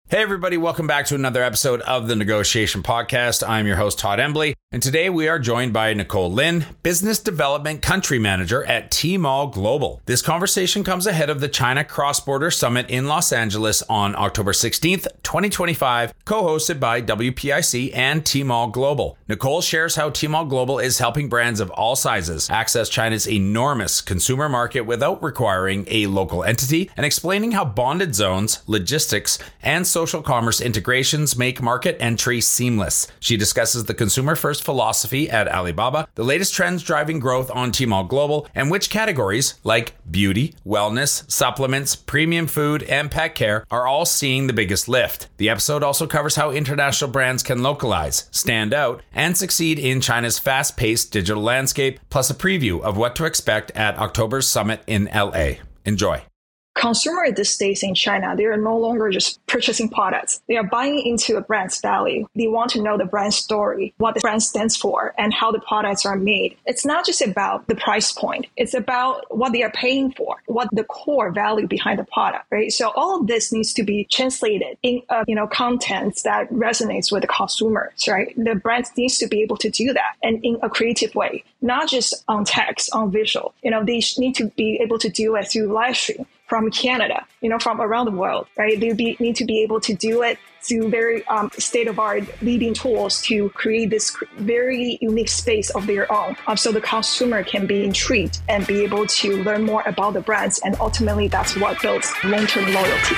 Hey everybody, welcome back to another episode of the Negotiation Podcast. I'm your host, Todd Embley, and today we are joined by Nicole Lin, Business Development Country Manager at Tmall Global. This conversation comes ahead of the China Cross-Border Summit in Los Angeles on October 16th, 2025, co-hosted by WPIC and Tmall Global. Nicole shares how Tmall Global is helping brands of all sizes access China's enormous consumer market without requiring a local entity, and explaining how bonded zones, logistics, and social commerce integrations make market entry seamless. She discusses the consumer-first philosophy at Alibaba, the latest trends driving growth on Tmall Global, and which categories like beauty, wellness, supplements, premium food, and pet care are all seeing the biggest lift. The episode also covers how international brands can localize, stand out, and succeed in China's fast-paced digital landscape, plus a preview of what to expect at October's summit in LA. Enjoy. Consumers these days in China, they are no longer just purchasing products. They are buying into a brand's value. They want to know the brand story, what the brand stands for, and how the products are made. It's not just about the price point. It's about what they are paying for, what the core value behind the product, right? So all of this needs to be translated in, content that resonates with the consumers, right? The brands needs to be able to do that and in a creative way, not just on text, on visual. They need to be able to do it through live stream from Canada, from around the world, right? They need to be able to do it through very state-of-art leading tools to create this very unique space of their own. So the consumer can be intrigued and be able to learn more about the brands. And ultimately, that's what builds long-term loyalty.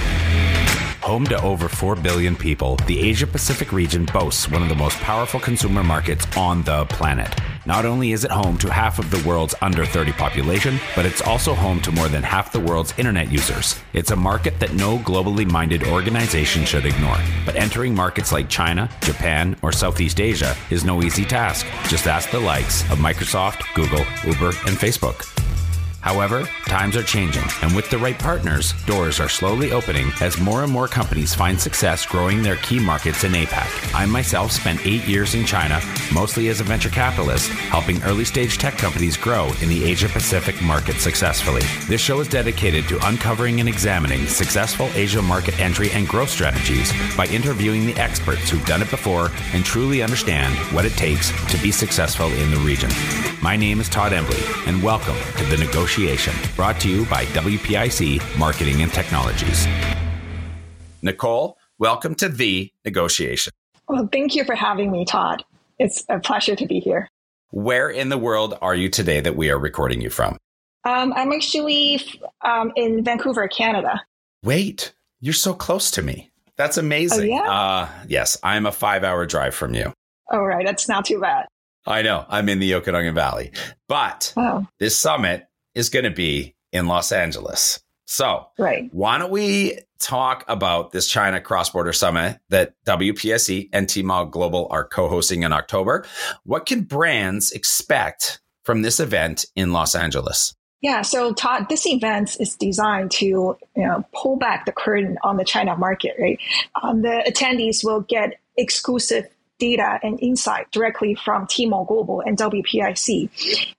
Home to over 4 billion people, the Asia-Pacific region boasts one of the most powerful consumer markets on the planet. Not only is it home to half of the world's under 30 population, but it's also home to more than half the world's internet users. It's a market that no globally minded organization should ignore. But entering markets like China, Japan, or Southeast Asia is no easy task. Just ask the likes of Microsoft, Google, Uber, and Facebook. However, times are changing, and with the right partners, doors are slowly opening as more and more companies find success growing their key markets in APAC. I myself spent 8 years in China, mostly as a venture capitalist, helping early-stage tech companies grow in the Asia-Pacific market successfully. This show is dedicated to uncovering and examining successful Asia market entry and growth strategies by interviewing the experts who've done it before and truly understand what it takes to be successful in the region. My name is Todd Embley, and welcome to The Negotiation, brought to you by WPIC Marketing and Technologies. Nicole, welcome to The Negotiation. Well, thank you for having me, Todd. It's a pleasure to be here. Where in the world are you today that we are recording you from? I'm actually in Vancouver, Canada. Wait, you're so close to me. That's amazing. Oh, yeah? Yes, I'm a 5-hour drive from you. Oh, right. That's not too bad. I know. I'm in the Okanagan Valley. But This summit is going to be in Los Angeles. So Why don't we talk about this China Cross-Border Summit that WPIC and Tmall Global are co-hosting in October? What can brands expect from this event in Los Angeles? Yeah, so Todd, this event is designed to pull back the curtain on the China market, right? The attendees will get exclusive data and insight directly from Tmall Global and WPIC.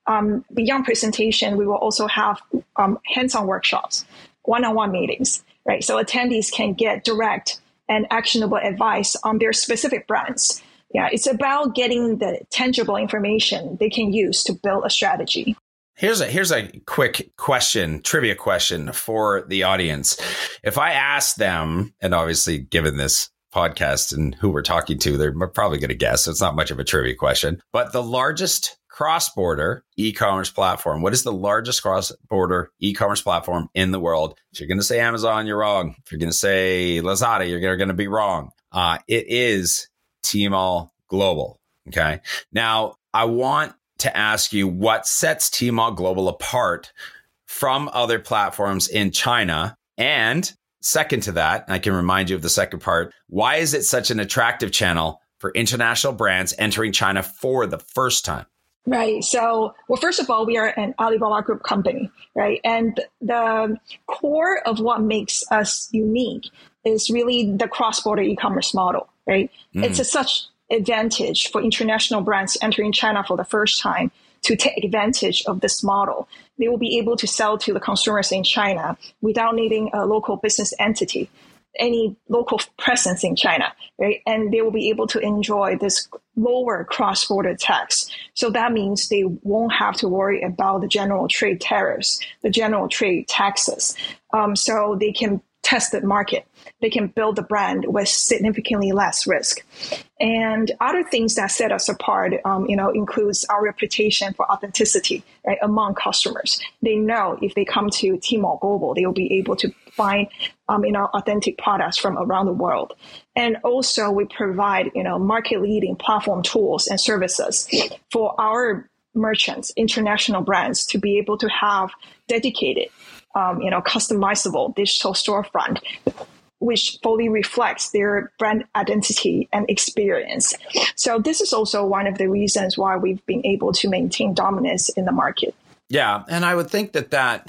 Beyond presentation, we will also have hands-on workshops, one-on-one meetings, right? So attendees can get direct and actionable advice on their specific brands. Yeah, it's about getting the tangible information they can use to build a strategy. Here's a quick question, trivia question for the audience. If I ask them, and obviously given this podcast and who we're talking to, they're probably going to guess. So it's not much of a trivia question, but the largest cross-border e-commerce platform. What is the largest cross-border e-commerce platform in the world? If you're going to say Amazon, you're wrong. If you're going to say Lazada, you're going to be wrong. It is Tmall Global. Okay. Now, I want to ask you what sets Tmall Global apart from other platforms in China, and second to that, I can remind you of the second part. Why is it such an attractive channel for international brands entering China for the first time? Right. So, well, first of all, we are an Alibaba Group company, right? And the core of what makes us unique is really the cross-border e-commerce model, right? It's a such advantage for international brands entering China for the first time to take advantage of this model. They will be able to sell to the consumers in China without needing a local business entity. any local presence in China, right? And they will be able to enjoy this lower cross-border tax. So that means they won't have to worry about the general trade tariffs, the general trade taxes. So they can test the market. They can build the brand with significantly less risk. And other things that set us apart, includes our reputation for authenticity, right, among customers. They know if they come to Tmall Global, they will be able to find, authentic products from around the world. And also we provide, market-leading platform tools and services for our merchants, international brands, to be able to have dedicated, customizable digital storefront, which fully reflects their brand identity and experience. So this is also one of the reasons why we've been able to maintain dominance in the market. Yeah. And I would think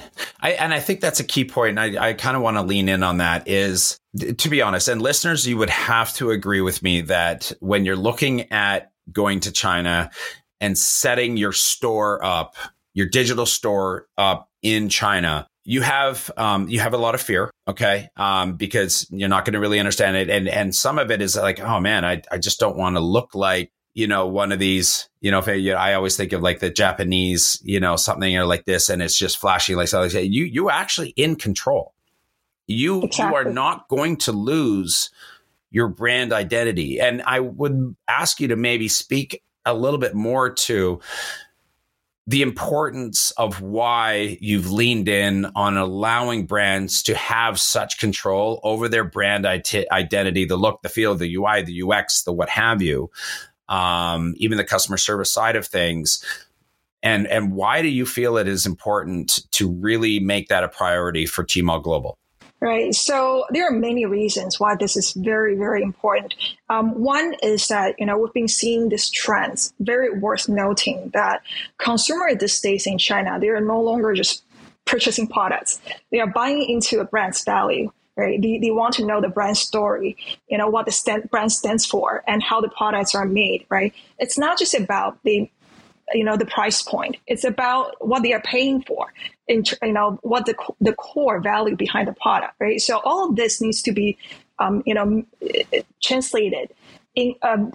I think that's a key point. And I kind of want to lean in on that is, to be honest, and listeners, you would have to agree with me that when you're looking at going to China and setting your store up, your digital store up in China, you have a lot of fear, okay? Because you're not going to really understand it. And some of it is like, oh man, I just don't want to look like, one of these, I always think of like the Japanese, something like this, and it's just flashy. Like, so you actually in control. Exactly. You are not going to lose your brand identity. And I would ask you to maybe speak a little bit more to the importance of why you've leaned in on allowing brands to have such control over their brand identity, the look, the feel, the UI, the UX, the what have you, even the customer service side of things. And why do you feel it is important to really make that a priority for Tmall Global? Right. So there are many reasons why this is very, very important. One is that, we've been seeing this trend, very worth noting, that consumers these days in China, they are no longer just purchasing products. They are buying into a brand's value. Right? They want to know the brand story, what the brand stands for and how the products are made. Right. It's not just about the price point. It's about what they are paying for, what the core value behind the product, right? So all of this needs to be, translated in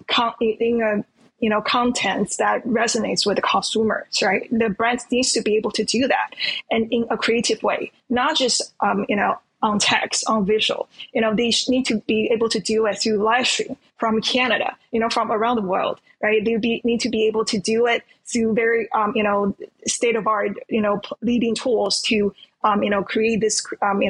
contents that resonates with the consumers, right? The brand needs to be able to do that, and in a creative way, not just, on text, on visual. They need to be able to do it through live stream from Canada, from around the world, right? They need to be able to do it through very, state-of-art, leading tools to, create this,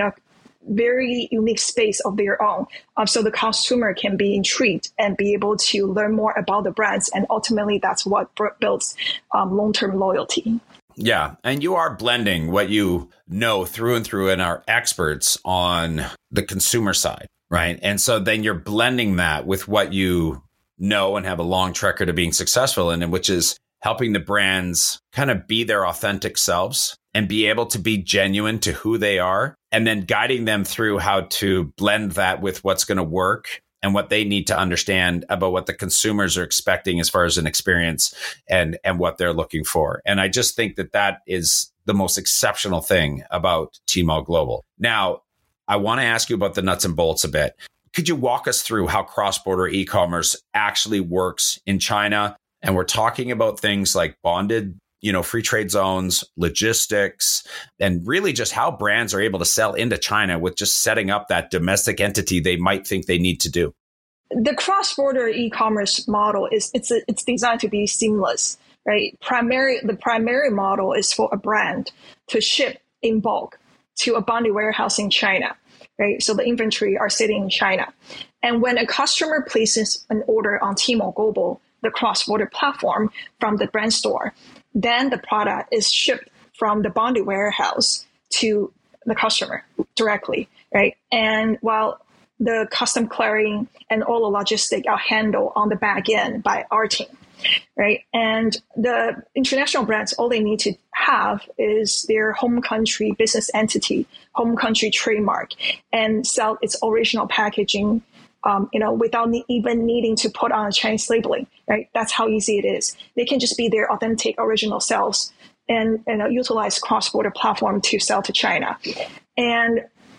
very unique space of their own. So the consumer can be intrigued and be able to learn more about the brands. And ultimately, that's what builds long-term loyalty. Yeah. And you are blending what you know through and through and are experts on the consumer side, right? And so then you're blending that with what you know and have a long track record of being successful in, which is helping the brands kind of be their authentic selves and be able to be genuine to who they are, and then guiding them through how to blend that with what's going to work and what they need to understand about what the consumers are expecting as far as an experience and what they're looking for. And I just think that is the most exceptional thing about Tmall Global. Now, I want to ask you about the nuts and bolts a bit. Could you walk us through how cross-border e-commerce actually works in China? And we're talking about things like bonded, free trade zones, logistics, and really just how brands are able to sell into China with just setting up that domestic entity they might think they need to do. The cross-border e-commerce model it's designed to be seamless, right? The primary model is for a brand to ship in bulk to a bonded warehouse in China, right? So the inventory are sitting in China. And when a customer places an order on Tmall Global, the cross-border platform from the brand store, then the product is shipped from the bonded warehouse to the customer directly, right? And while the custom clearing and all the logistics are handled on the back end by our team, right? And the international brands, all they need to have is their home country business entity, home country trademark, and sell its original packaging, without even needing to put on a Chinese labeling, right? That's how easy it is. They can just be their authentic original selves and utilize cross-border platform to sell to China. And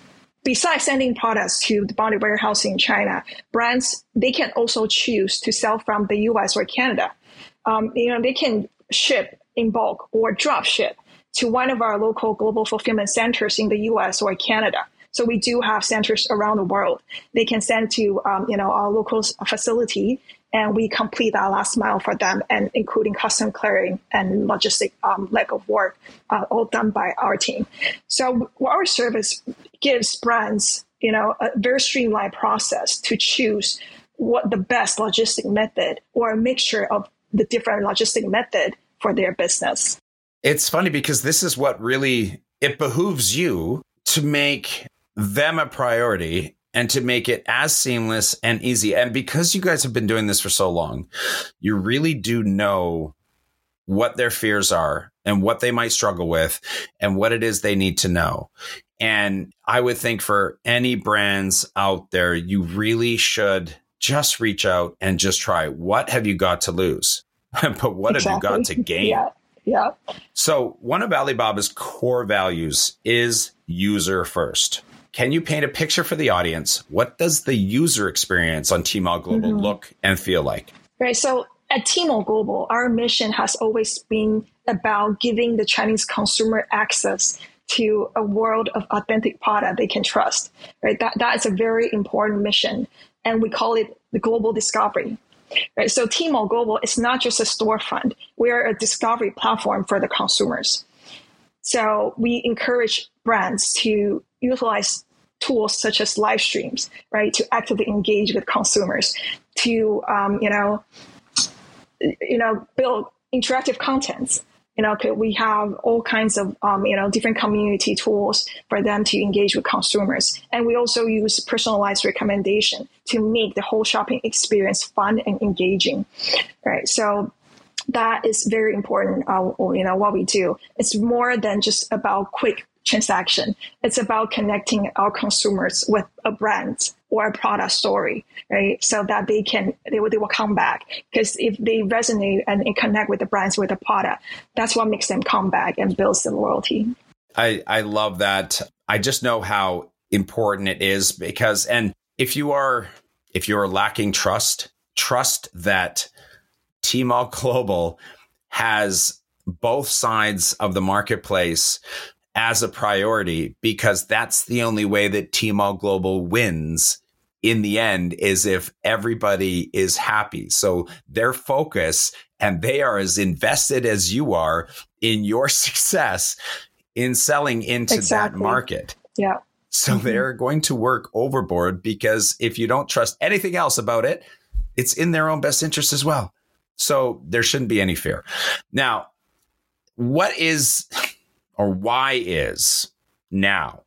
besides sending products to the bonded warehouse in China, brands, they can also choose to sell from the US or Canada. They can ship in bulk or drop ship to one of our local global fulfillment centers in the US or Canada. So we do have centers around the world. They can send to our local facility, and we complete that last mile for them, and including custom clearing and logistic leg of work, all done by our team. So our service gives brands, a very streamlined process to choose what the best logistic method or a mixture of the different logistic method for their business. It's funny because this is what really, it behooves you to make them a priority and to make it as seamless and easy. And because you guys have been doing this for so long, you really do know what their fears are and what they might struggle with and what it is they need to know. And I would think for any brands out there, you really should just reach out and just try. What have you got to lose? But what have you got to gain? Yeah. So one of Alibaba's core values is user first. Can you paint a picture for the audience? What does the user experience on Tmall Global look and feel like? Right. So at Tmall Global, our mission has always been about giving the Chinese consumer access to a world of authentic product they can trust. Right. That is a very important mission. And we call it the global discovery. Right. So Tmall Global is not just a storefront. We are a discovery platform for the consumers. So we encourage brands to utilize tools such as live streams, right, to actively engage with consumers, to build interactive contents. We have all kinds of different community tools for them to engage with consumers, and we also use personalized recommendation to make the whole shopping experience fun and engaging, right? So that is very important. What we do. It's more than just about quick transaction. It's about connecting our consumers with a brand or a product story, right? So that they will come back, because if they resonate and connect with the brands, with the product, that's what makes them come back and builds the loyalty. I love that. I just know how important it is because, and if you are lacking trust that Tmall Global has both sides of the marketplace as a priority, because that's the only way that Tmall Global wins in the end, is if everybody is happy. So their focus, and they are as invested as you are in your success in selling into that market. Yeah. So they're going to work overboard, because if you don't trust anything else about it, it's in their own best interest as well. So there shouldn't be any fear. Now, why is now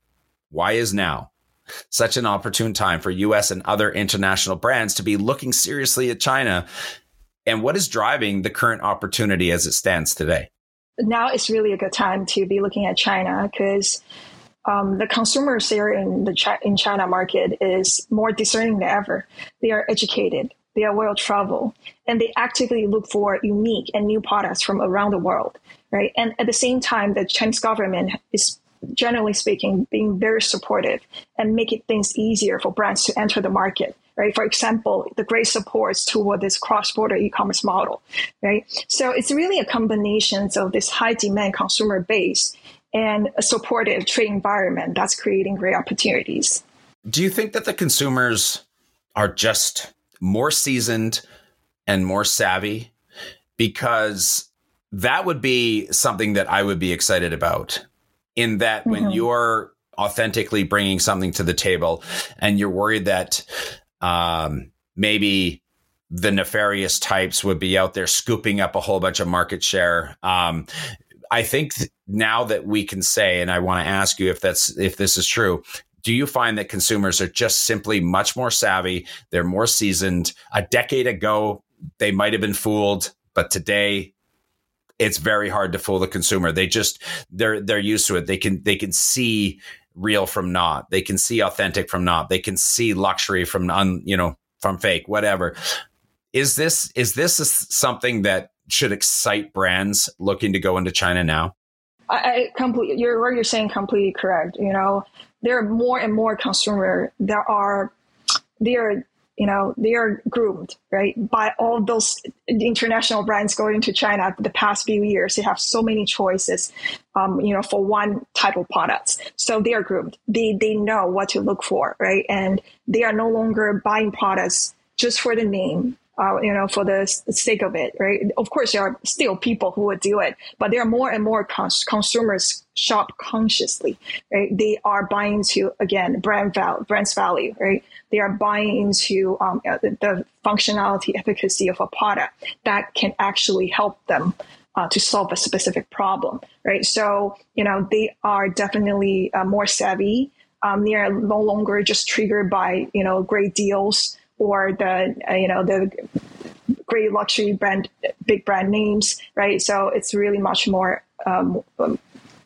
such an opportune time for US and other international brands to be looking seriously at China? And what is driving the current opportunity as it stands today? Now is really a good time to be looking at China, because the consumers there in China market is more discerning than ever. They are educated, they are well-traveled, and they actively look for unique and new products from around the world, right? And at the same time, the Chinese government is, generally speaking, being very supportive and making things easier for brands to enter the market, right? For example, the great supports toward this cross-border e-commerce model, right? So it's really a combination of this high-demand consumer base and a supportive trade environment that's creating great opportunities. Do you think that the consumers are just more seasoned and more savvy? Because that would be something that I would be excited about, in that when you're authentically bringing something to the table and you're worried that maybe the nefarious types would be out there scooping up a whole bunch of market share. I think now that we can say, and I want to ask you if this is true, do you find that consumers are just simply much more savvy? They're more seasoned. A decade ago, they might have been fooled, but today it's very hard to fool the consumer. They're used to it. They can see real from not. They can see authentic from not. They can see luxury from from fake, whatever. Is this something that should excite brands looking to go into China now? I completely, what you're saying completely correct. There are more and more consumer that are, they are groomed, right, by all those international brands going to China the past few years. They have so many choices, for one type of products. So they are groomed. They know what to look for, right? And they are no longer buying products just for the name, for the sake of it, right? Of course, there are still people who would do it, but there are more and more consumers shop consciously, right? They are buying into, again, brand's value, right? They are buying into the functionality, efficacy of a product that can actually help them to solve a specific problem, right? So, they are definitely more savvy. They are no longer just triggered by, great deals or the great luxury brand, big brand names, right? So it's really much more than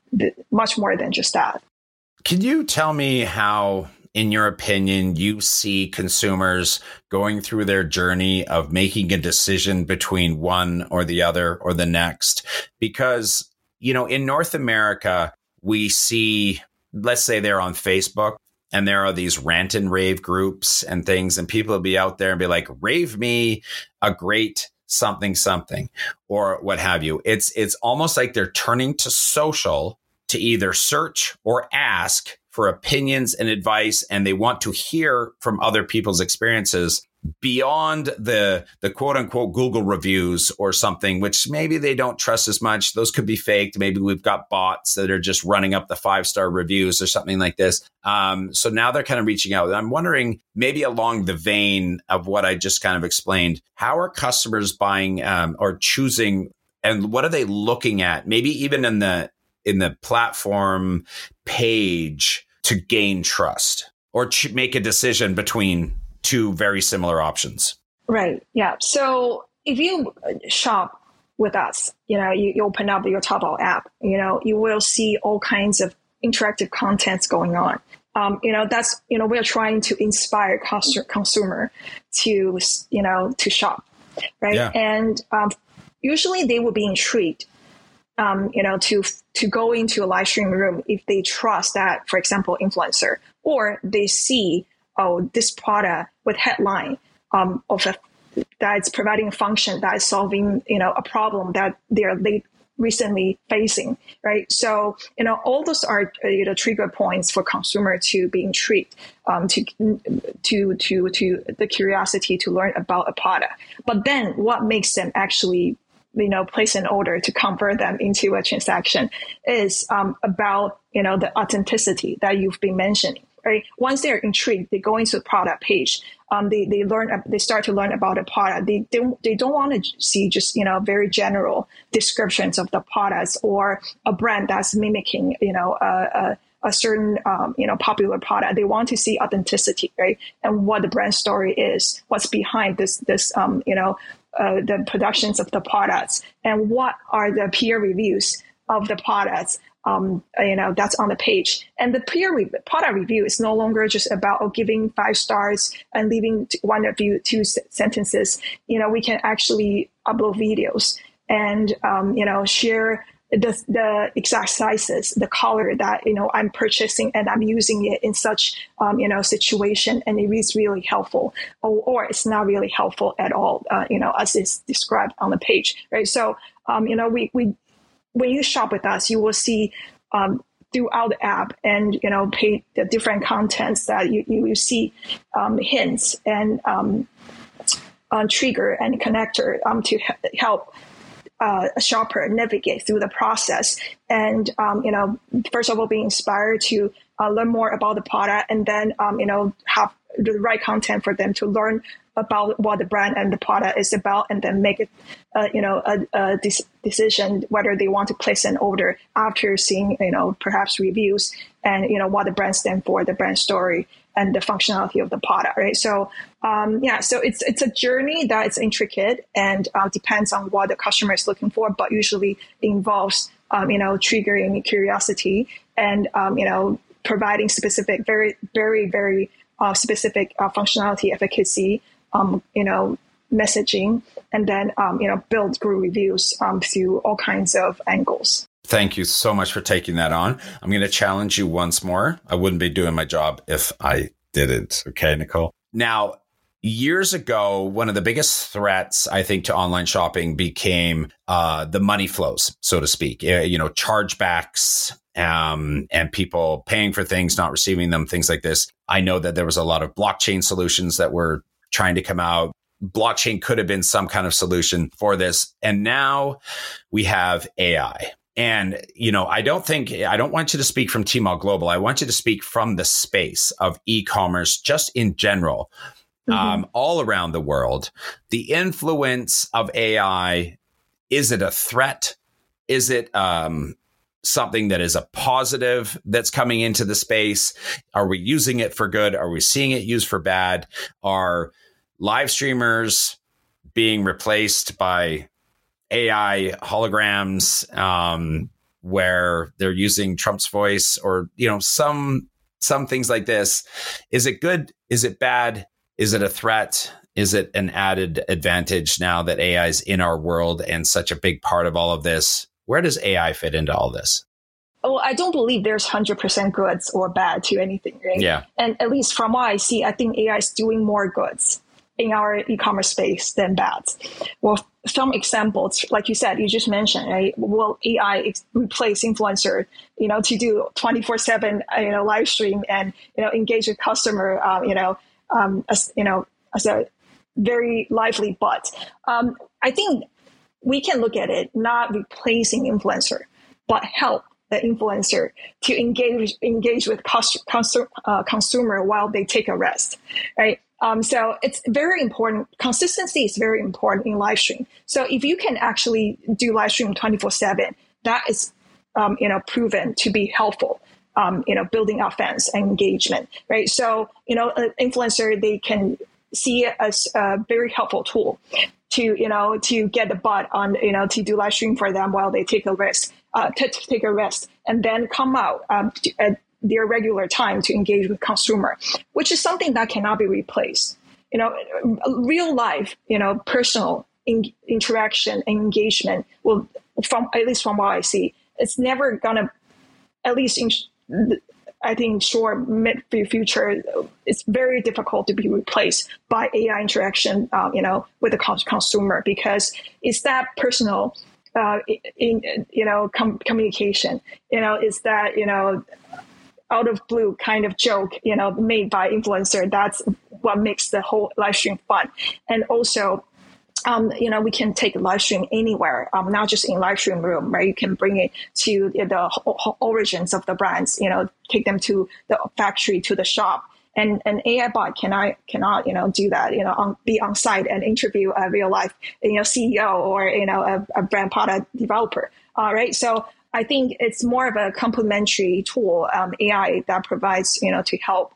just that. Can you tell me how, in your opinion, you see consumers going through their journey of making a decision between one or the other or the next? Because, in North America, we see, let's say they're on Facebook, and there are these rant and rave groups and things, and people will be out there and be like, rave me a great something, or what have you. It's almost like they're turning to social to either search or ask for opinions and advice, and they want to hear from other people's experiences beyond the quote unquote Google reviews or something, which maybe they don't trust as much. Those could be faked. Maybe we've got bots that are just running up the 5-star reviews or something like this. So now they're kind of reaching out. I'm wondering, maybe along the vein of what I just kind of explained, how are customers buying or choosing, and what are they looking at? Maybe even in the platform page to gain trust or make a decision between two very similar options. Right. Yeah. So if you shop with us, you open up your Taobao app, you will see all kinds of interactive contents going on. That's, we're trying to inspire consumer to shop. Right. Yeah. And usually they will be intrigued, to go into a live stream room if they trust that, for example, influencer, or they see, this product with headline that's providing a function that is solving, a problem that they're recently facing, right? So, all those are trigger points for consumer to be intrigued, to the curiosity to learn about a product. But then, what makes them actually place an order to convert them into a transaction is about the authenticity that you've been mentioning. Right. Once they're intrigued, they go into the product page. They start to learn about the product. They don't want to see just very general descriptions of the products or a brand that's mimicking a certain popular product. They want to see authenticity, right? And what the brand story is, what's behind this the productions of the products, and what are the peer reviews of the products. That's on the page. And the product review is no longer just about giving 5 stars and leaving one review, 2 sentences. We can actually upload videos and, share the exact sizes, the color that, I'm purchasing and I'm using it in such, situation. And it is really helpful or it's not really helpful at all, as it's described on the page. Right. So, when you shop with us, you will see throughout the app and, pay the different contents that you see hints and trigger and connector to help a shopper navigate through the process. And, first of all, be inspired to learn more about the product and then, have the right content for them to learn about what the brand and the product is about, and then make it, a decision whether they want to place an order after seeing, perhaps reviews and, what the brand stands for, the brand story and the functionality of the product, right? So, so it's a journey that is intricate and depends on what the customer is looking for, but usually involves, triggering curiosity and, providing specific, very, very, very specific functionality, efficacy, messaging, and then, build Google reviews through all kinds of angles. Thank you so much for taking that on. I'm going to challenge you once more. I wouldn't be doing my job if I didn't. Okay, Nicole. Now, years ago, one of the biggest threats, I think, to online shopping became the money flows, so to speak. Chargebacks and people paying for things, not receiving them, things like this. I know that there was a lot of blockchain solutions that were trying to come out. Blockchain could have been some kind of solution for this. And now we have AI. And, I don't want you to speak from Tmall Global. I want you to speak from the space of e-commerce, just in general, all around the world. The influence of AI, is it a threat? Is it something that is a positive that's coming into the space? Are we using it for good? Are we seeing it used for bad? Are live streamers being replaced by AI holograms where they're using Trump's voice, or some things like this? Is it good? Is it bad? Is it a threat? Is it an added advantage now that AI is in our world and such a big part of all of this? Where does AI fit into all this? Well, I don't believe there's 100% goods or bad to anything, right? Yeah. And at least from what I see, I think AI is doing more goods in our e-commerce space than bad. Well, some examples, like you said, you just mentioned, right? Will AI replace influencer, to do 24/7, live stream and, engage with customer, as a very lively bot. I think we can look at it not replacing influencer, but help the influencer to engage with consumer while they take a rest, right? So it's very important. Consistency is very important in live stream. So if you can actually do live stream 24/7, that is, proven to be helpful. Building up fans and engagement, right? So, an influencer, they can see it as a very helpful tool to get the bot on, to do live stream for them while they take a rest, and then come out at their regular time to engage with consumer, which is something that cannot be replaced. Real life, personal interaction and engagement will, at least from what I see, it's never gonna, at least I think short, mid future, it's very difficult to be replaced by AI interaction, with the consumer, because it's that personal, communication, is that, out of blue kind of joke, made by influencer. That's what makes the whole live stream fun. And also, we can take live stream anywhere, not just in live stream room, right? You can bring it to the origins of the brands, take them to the factory, to the shop. And an AI bot cannot, do that, be on site and interview a real life, CEO or, a brand product developer. Right. So I think it's more of a complementary tool, AI, that provides, to help,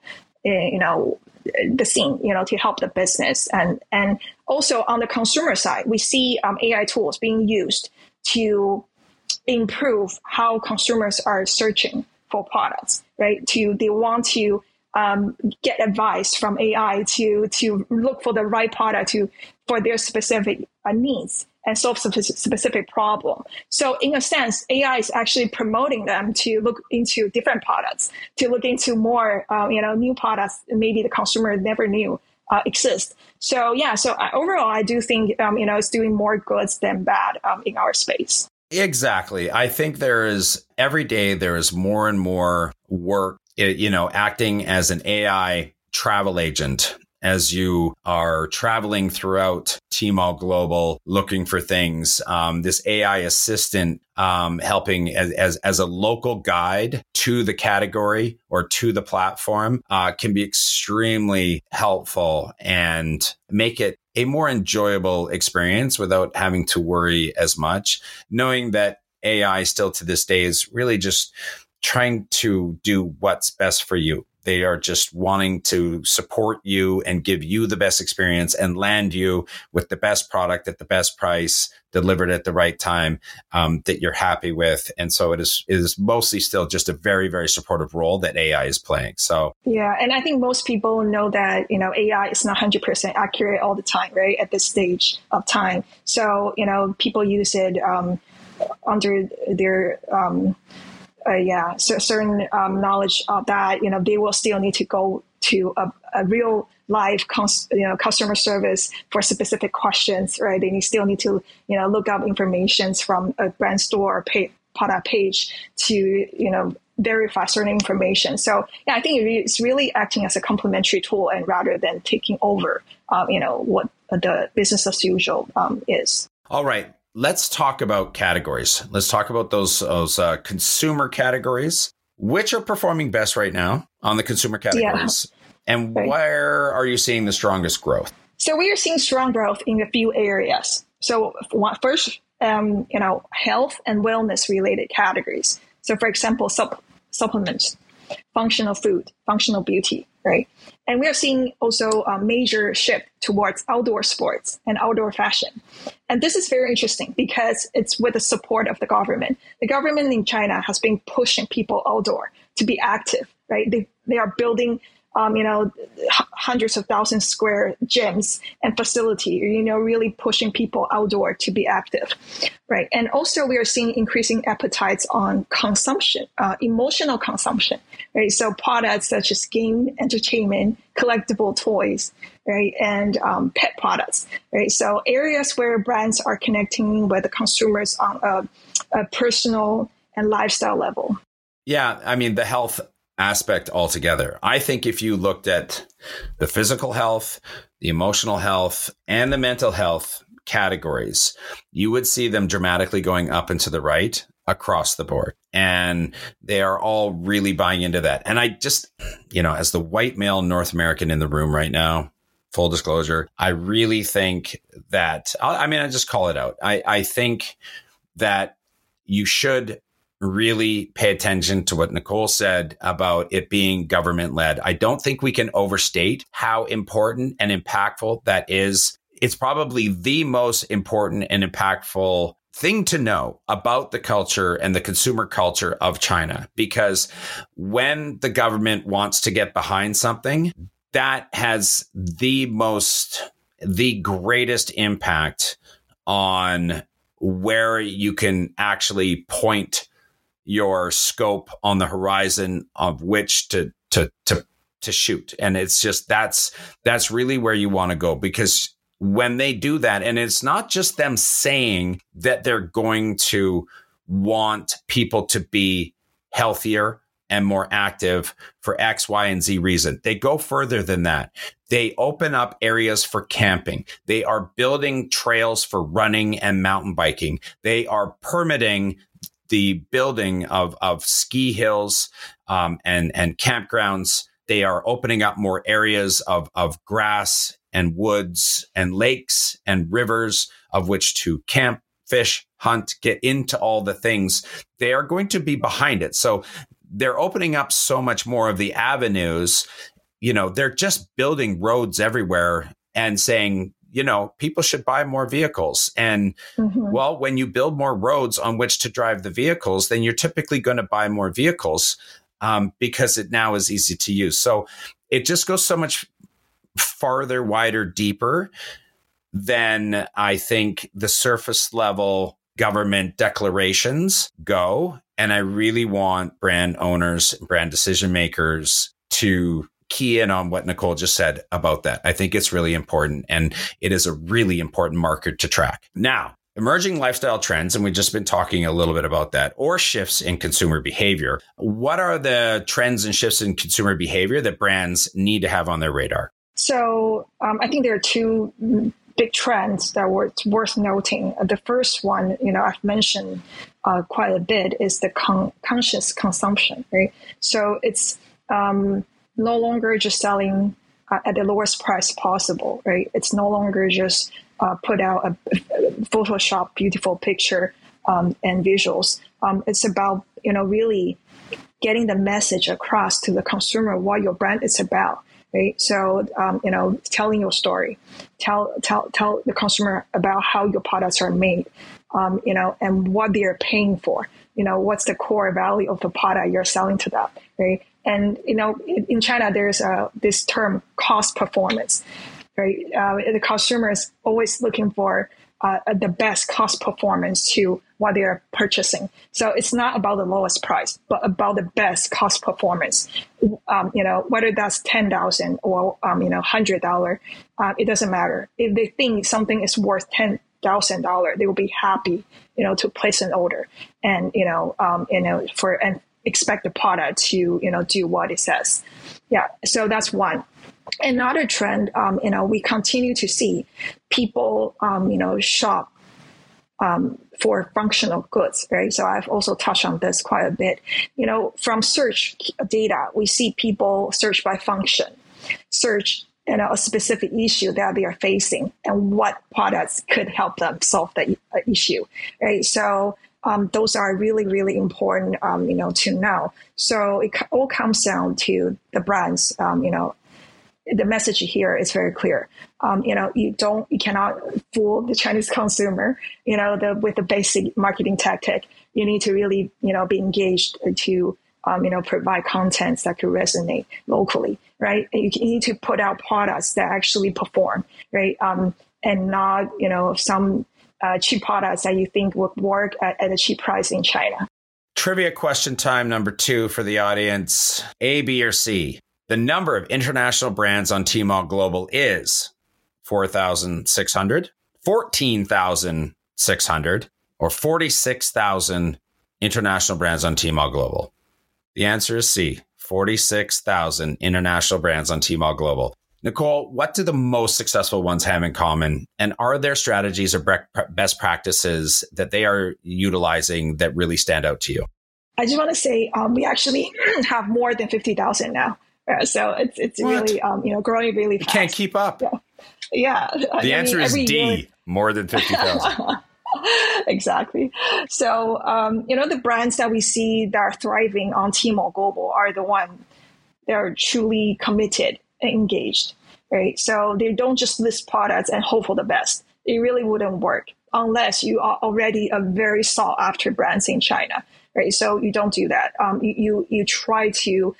the scene, to help the business. And also on the consumer side, we see AI tools being used to improve how consumers are searching for products, right? They want to get advice from AI to look for the right product for their specific needs and solve some specific problem. So in a sense, AI is actually promoting them to look into different products, to look into more, new products maybe the consumer never knew exist. So overall, I do think, it's doing more goods than bad in our space. Exactly. I think every day there is more and more work, acting as an AI travel agent as you are traveling throughout Tmall Global looking for things. This AI assistant helping as a local guide to the category or to the platform can be extremely helpful and make it a more enjoyable experience without having to worry as much, knowing that AI still to this day is really just trying to do what's best for you. They are just wanting to support you and give you the best experience and land you with the best product at the best price, delivered at the right time, that you're happy with. And so it is mostly still just a very, very supportive role that AI is playing. So yeah, and I think most people know that AI is not 100% accurate all the time, right? At this stage of time, so people use it under their certain knowledge of that, they will still need to go to a real live customer service for specific questions, right? They still need to look up information from a brand store or product page to verify certain information. So I think it's really acting as a complementary tool, and rather than taking over what the business as usual is. All right. Let's talk about categories. Let's talk about those consumer categories. Which are performing best right now on the consumer categories? Yeah. And where are you seeing the strongest growth? So we are seeing strong growth in a few areas. So first, health and wellness related categories. So for example, supplements, functional food, functional beauty, right? And we are seeing also a major shift towards outdoor sports and outdoor fashion. And this is very interesting because it's with the support of the government. The government in China has been pushing people outdoor to be active, right? They are building hundreds of thousands square gyms and facility, really pushing people outdoor to be active, right? And also we are seeing increasing appetites on consumption, emotional consumption, right? So products such as game, entertainment, collectible toys, right? And pet products, right? So areas where brands are connecting with the consumers on a personal and lifestyle level. Yeah, I mean, the health aspect altogether. I think if you looked at the physical health, the emotional health, and the mental health categories, you would see them dramatically going up and to the right across the board. And they are all really buying into that. And I just, as the white male North American in the room right now, full disclosure, I really think that, I just call it out. I think that you should really pay attention to what Nicole said about it being government led. I don't think we can overstate how important and impactful that is. It's probably the most important and impactful thing to know about the culture and the consumer culture of China, because when the government wants to get behind something, that has the greatest impact on where you can actually point your scope on the horizon of which to shoot. And it's just, that's really where you want to go, because when they do that, and it's not just them saying that they're going to want people to be healthier and more active for X, Y, and Z reason. They go further than that. They open up areas for camping. They are building trails for running and mountain biking. They are permitting the building of ski hills and campgrounds. They are opening up more areas of grass and woods and lakes and rivers of which to camp, fish, hunt, get into all the things. They are going to be behind it. So they're opening up so much more of the avenues. They're just building roads everywhere and saying, people should buy more vehicles. And well, when you build more roads on which to drive the vehicles, then you're typically going to buy more vehicles because it now is easy to use. So it just goes so much farther, wider, deeper than I think the surface level government declarations go. And I really want brand owners, brand decision makers to key in on what Nicole just said about that. I think it's really important, and it is a really important marker to track. Now, emerging lifestyle trends, and we've just been talking a little bit about that, or shifts in consumer behavior. What are the trends and shifts in consumer behavior that brands need to have on their radar? So I think there are two big trends that were worth noting. The first one, I've mentioned quite a bit, is the conscious consumption, right? So it's no longer just selling at the lowest price possible, right? It's no longer just put out a Photoshop beautiful picture and visuals. It's about, really getting the message across to the consumer what your brand is about, right? So, telling your story, tell the consumer about how your products are made, and what they're paying for. What's the core value of the product you're selling to them, right? And, in China, there's this term cost performance, right? The consumer is always looking for the best cost performance to what they're purchasing. So it's not about the lowest price, but about the best cost performance. Whether that's $10,000 or $100, it doesn't matter. If they think something is worth $10,000, they will be happy, to place an order and and expect the product to do what it says. Yeah, so that's one. Another trend, we continue to see people, shop for functional goods, right? So I've also touched on this quite a bit. From search data, we see people search by function, search a specific issue that they are facing and what products could help them solve that issue, right? So those are really, really important, to know. So it all comes down to the brands, the message here is very clear. You cannot fool the Chinese consumer, with the basic marketing tactic. You need to really, be engaged to, provide contents that could resonate locally, right? And you need to put out products that actually perform, right? And not, some cheap products that you think would work at a cheap price in China. Trivia question time number 2 for the audience. A, B, or C? The number of international brands on Tmall Global is 4,600, 14,600, or 46,000 international brands on Tmall Global. The answer is C, 46,000 international brands on Tmall Global. Nicole, what do the most successful ones have in common? And are there strategies or best practices that they are utilizing that really stand out to you? I just want to say we actually have more than 50,000 now. So it's really, growing really fast. You can't keep up. Yeah. The answer is D, year, more than 50,000. Exactly. So, the brands that we see that are thriving on Tmall Global are the ones that are truly committed and engaged, right? So they don't just list products and hope for the best. It really wouldn't work unless you are already a very sought after brands in China, right? So you don't do that. You try to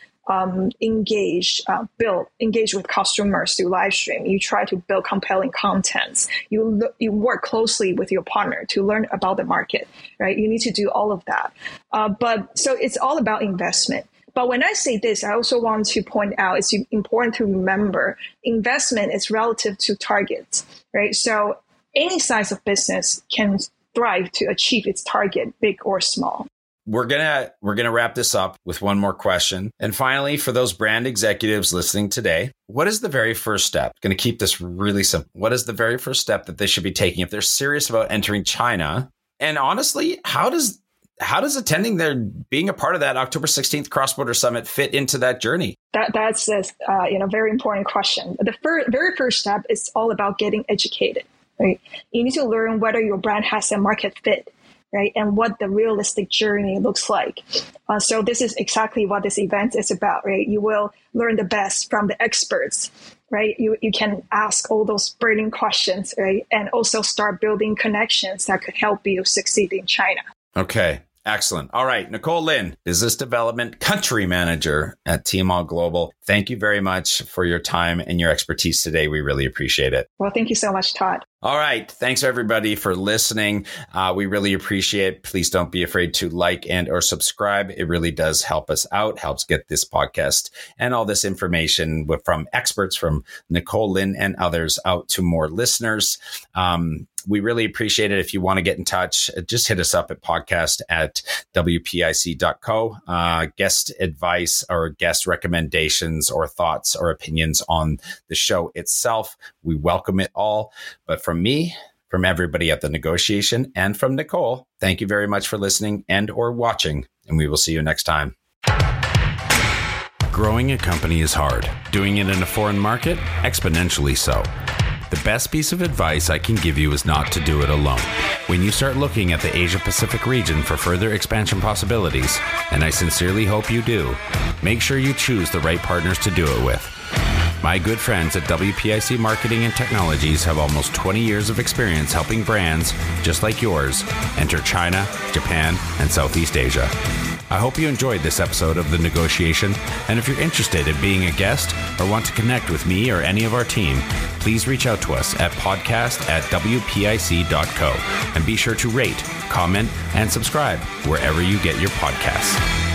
engage with customers through live stream. You try to build compelling contents. You work closely with your partner to learn about the market, right? You need to do all of that. But so it's all about investment. But when I say this, I also want to point out it's important to remember investment is relative to targets, right? So any size of business can thrive to achieve its target, big or small. We're gonna wrap this up with one more question. And finally, for those brand executives listening today, what is the very first step? Going to keep this really simple. What is the very first step that they should be taking if they're serious about entering China? And honestly, how does attending being a part of that October 16th Cross-Border Summit fit into that journey? That's a very important question. The very first step is all about getting educated, right? You need to learn whether your brand has a market fit, right? And what the realistic journey looks like. So this is exactly what this event is about, right? You will learn the best from the experts, right? You can ask all those burning questions, right? And also start building connections that could help you succeed in China. Okay. Excellent. All right. Nicole Lin, Business Development Country Manager at Tmall Global. Thank you very much for your time and your expertise today. We really appreciate it. Well, thank you so much, Todd. All right. Thanks, everybody, for listening. We really appreciate it. Please don't be afraid to like and or subscribe. It really does help us out, helps get this podcast and all this information from experts, from Nicole Lin and others out to more listeners. We really appreciate it. If you want to get in touch, just hit us up at podcast@wpic.co. Guest advice or guest recommendations or thoughts or opinions on the show itself. We welcome it all. But from me, from everybody at The Negotiation, and from Nicole, thank you very much for listening and or watching, and we will see you next time. Growing a company is hard. Doing it in a foreign market, exponentially so. The best piece of advice I can give you is not to do it alone. When you start looking at the Asia Pacific region for further expansion possibilities, and I sincerely hope you do, make sure you choose the right partners to do it with. My good friends at WPIC Marketing and Technologies have almost 20 years of experience helping brands, just like yours, enter China, Japan, and Southeast Asia. I hope you enjoyed this episode of The Negotiation, and if you're interested in being a guest or want to connect with me or any of our team, please reach out to us at podcast@wpic.co, and be sure to rate, comment, and subscribe wherever you get your podcasts.